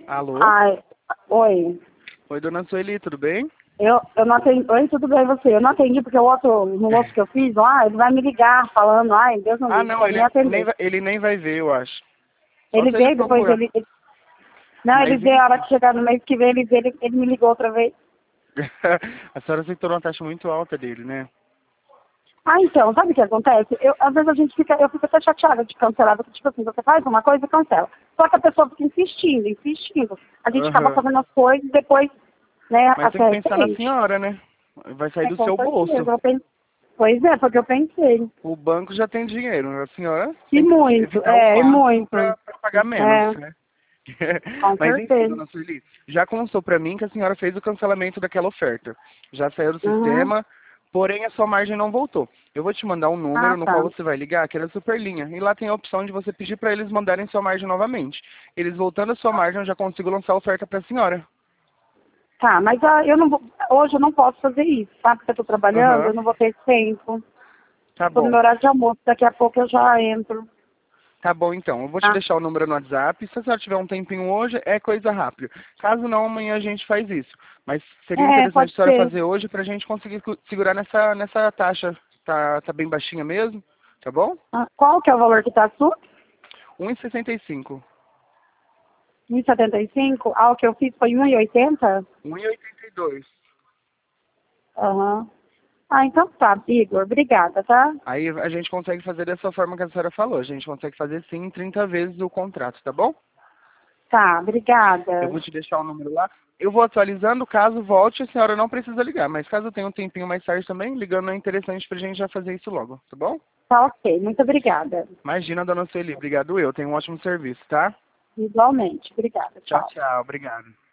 Alô? Ai, oi. Oi, dona Sueli, tudo bem? Eu não atendi. Oi, tudo bem você? Eu não atendi porque no outro que eu fiz lá, ele vai me ligar falando, ai, Deus não Ah, livre, não, pra ele mim atender. ele nem vai ver, eu acho. Só Ele se ele veio, depois procurar. não, ele Mas veio a hora enfim. que chegar no mês que vem, ele me ligou outra vez. A senhora aceitou uma taxa muito alta dele, né? Ah, então, sabe o que acontece? Às vezes eu fico até chateada de cancelar, porque, tipo assim, você faz uma coisa e cancela. Só que a pessoa fica insistindo, insistindo. A gente acaba Aham. fazendo as coisas e depois, né, Mas tem até que pensar na arrepende. senhora, né? Vai sair É, do com seu bolso. certeza. Pois é, foi o que eu pensei. O banco já tem dinheiro, a senhora E tem que muito, evitar o e máximo muito. para pagar menos, É, né? com Mas enfim, certeza. dona Sueli, já constou para mim que a senhora fez o cancelamento daquela oferta. Já saiu do Uhum. sistema, porém a sua margem não voltou. Eu vou te mandar um Ah, número no qual tá. você vai ligar, que é da Superlinha, e lá tem a opção de você pedir para eles mandarem sua margem novamente. Eles voltando a sua margem, eu já consigo lançar a oferta para a senhora. Tá, mas eu não vou, hoje eu não posso fazer isso, tá? Porque eu tô trabalhando, eu Aham, não vou ter tempo. tá Eu tô no bom. meu horário de almoço, daqui a pouco eu já entro, Tá bom, então. Eu vou te tá? deixar o número no WhatsApp. Se a senhora tiver um tempinho hoje, é coisa rápida. Caso não, amanhã a gente faz isso. Mas seria É, interessante pode a senhora ser. fazer hoje pra gente conseguir segurar nessa taxa. Tá bem baixinha mesmo, tá bom? Ah, qual que é o valor que tá sua? 1,65. 1,75? Ah, o que eu fiz foi 1,80? 1,82. Aham. Ah, então tá, Igor, obrigada, tá? Aí a gente consegue fazer dessa forma que a senhora falou. A gente consegue fazer sim em 30 vezes o contrato, tá bom? Tá, Eu obrigada. vou te deixar o número lá. Eu vou atualizando, caso volte, a senhora não precisa ligar. Mas caso tenha um tempinho mais tarde também, ligando é interessante pra gente já fazer isso logo, tá bom? Tá ok, muito obrigada. Imagina, dona Sueli. Obrigado eu. Tenho um ótimo serviço, tá? Igualmente, obrigada, Tchau, tchau. tchau. Obrigado.